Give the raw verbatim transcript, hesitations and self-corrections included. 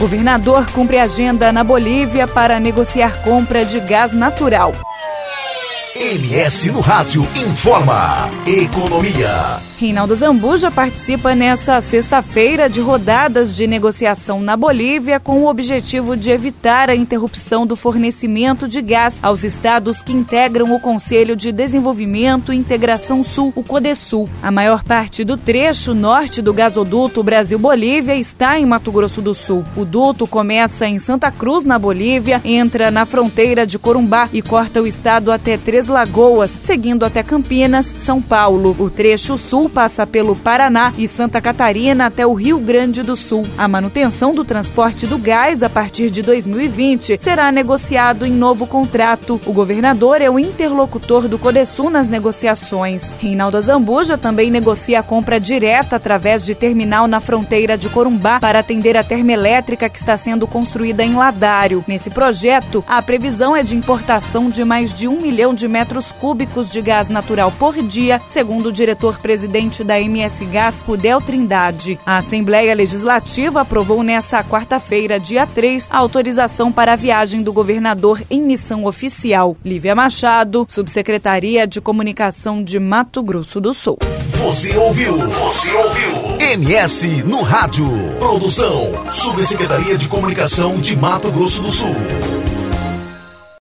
Governador cumpre agenda na Bolívia para negociar compra de gás natural. M S no Rádio informa Economia. Reinaldo Zambuja participa nessa sexta-feira de rodadas de negociação na Bolívia com o objetivo de evitar a interrupção do fornecimento de gás aos estados que integram o Conselho de Desenvolvimento e Integração Sul, o CODESUL. A maior parte do trecho norte do gasoduto Brasil-Bolívia está em Mato Grosso do Sul. O duto começa em Santa Cruz, na Bolívia, entra na fronteira de Corumbá e corta o estado até Três Lagoas, seguindo até Campinas, São Paulo. O trecho sul passa pelo Paraná e Santa Catarina até o Rio Grande do Sul. A manutenção do transporte do gás a partir de dois mil e vinte será negociado em novo contrato. O governador é o interlocutor do CODESUL nas negociações. Reinaldo Zambuja também negocia a compra direta através de terminal na fronteira de Corumbá para atender a termoelétrica que está sendo construída em Ladário. Nesse projeto, a previsão é de importação de mais de um milhão de metros cúbicos de gás natural por dia, segundo o diretor-presidente da M S Gás, Rudel Trindade. A Assembleia Legislativa aprovou nesta quarta-feira, dia três, a autorização para a viagem do governador em missão oficial. Lívia Machado, Subsecretaria de Comunicação de Mato Grosso do Sul. Você ouviu? Você ouviu? M S no Rádio. Produção, Subsecretaria de Comunicação de Mato Grosso do Sul.